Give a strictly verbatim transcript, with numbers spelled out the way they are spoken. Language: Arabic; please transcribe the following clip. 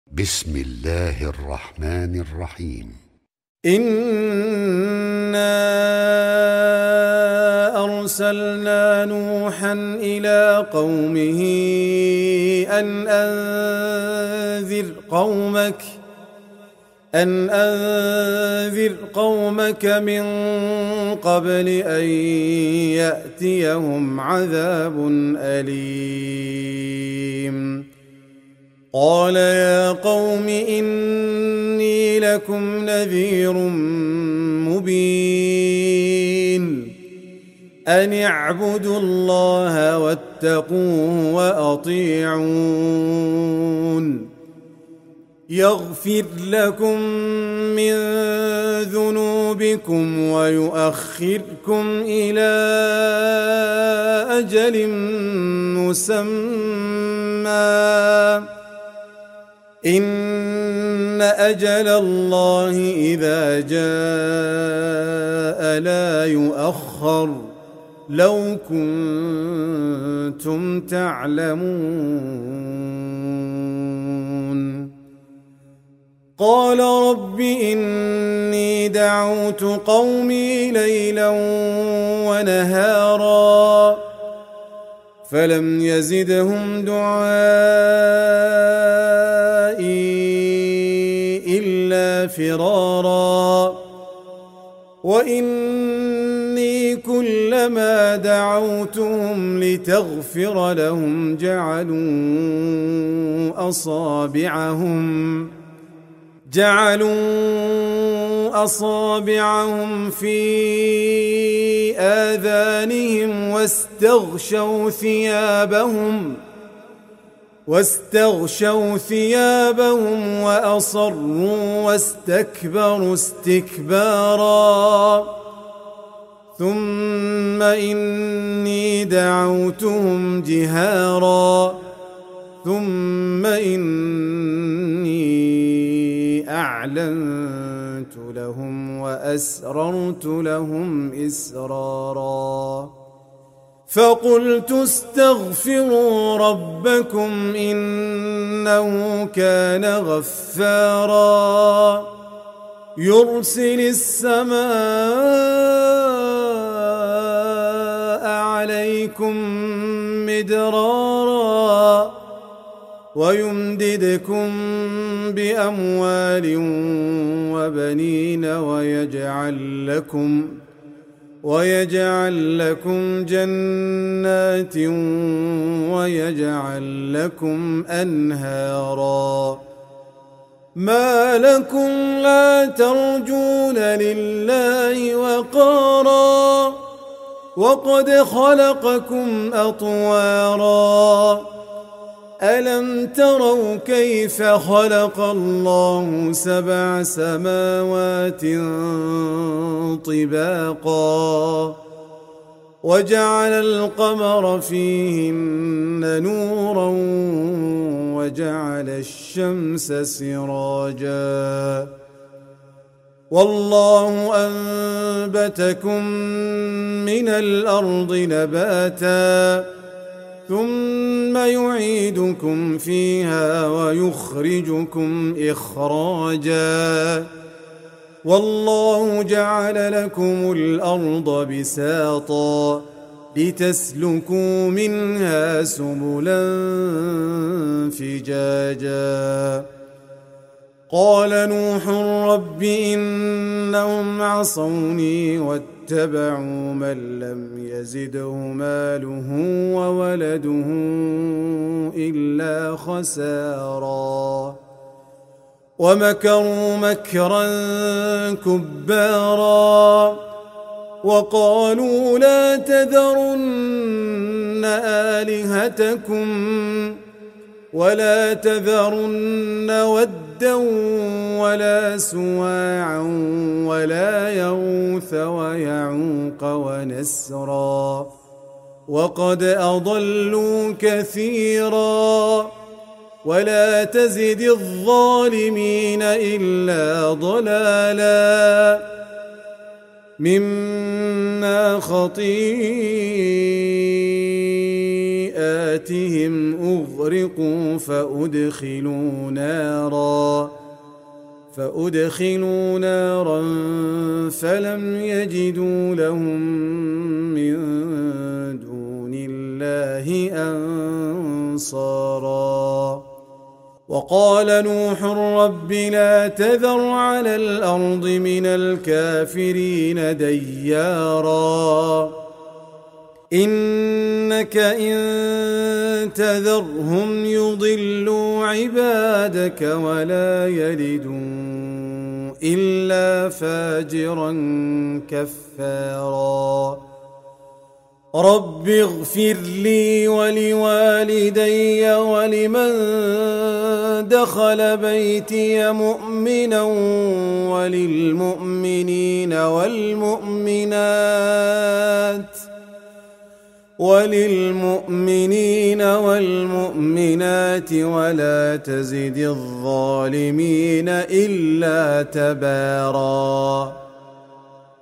بسم الله الرحمن الرحيم. إنا أرسلنا نوحا إلى قومه أن أنذر قومك أن أنذر قومك من قبل أن يأتيهم عذاب أليم. قال يا قوم إني لكم نذير مبين أن اعبدوا الله واتقوه وأطيعون يغفر لكم من ذنوبكم ويؤخركم إلى أجل مسمى إن أجل الله إذا جاء لا يؤخر لو كنتم تعلمون. قال رب إني دعوت قومي ليلا ونهارا فلم يزدهم دعائي إلا فرارا وإني كلما دعوتهم لتغفر لهم جعلوا أصابعهم جعلوا أصابعهم في آذانهم واستغشوا ثيابهم واستغشوا ثيابهم وأصروا واستكبروا استكبارا ثم إني دعوتهم جهارا ثم إني أعلنت لهم وأسررت لهم إسرارا فقلت استغفروا ربكم إنه كان غفارا يرسل السماء عليكم مدرارا ويمددكم بأموال وبنين ويجعل لكم ويجعل لكم جنات ويجعل لكم أنهارا ما لكم لا ترجون لله وقارا وقد خلقكم أطوارا ألم تروا كيف خلق الله سبع سماوات طباقا وجعل القمر فيهن نورا وجعل الشمس سراجا والله أنبتكم من الأرض نباتا ثم يعيدكم فيها ويخرجكم إخراجا والله جعل لكم الأرض بساطا لتسلكوا منها سبلا فجاجا قال نوح رب إنهم عصوني واتبعوا من لم يزده ماله وولده إلا خسارا ومكروا مكرا كبارا وقالوا لا تذرن آلهتكم ولا تذرن ودا ولا سواعا ولا يغوث ويعوق ونسرا وقد أضلوا كثيرا ولا تزد الظالمين إلا ضلالا مما خطيئاتهم ذريتهم أغرقوا فأدخلوا نارا فأدخلوا نارا فلم يجدوا لهم من دون الله أنصارا. وقال نوح رب لا تذر على الأرض من الكافرين ديارا إنك إن تذرهم يضلوا عبادك ولا يلدوا إلا فاجرا كفارا. رب اغفر لي ولوالدي ولمن دخل بيتي مؤمنا وللمؤمنين والمؤمنات وللمؤمنين والمؤمنات ولا تزد الظالمين إلا تباراً.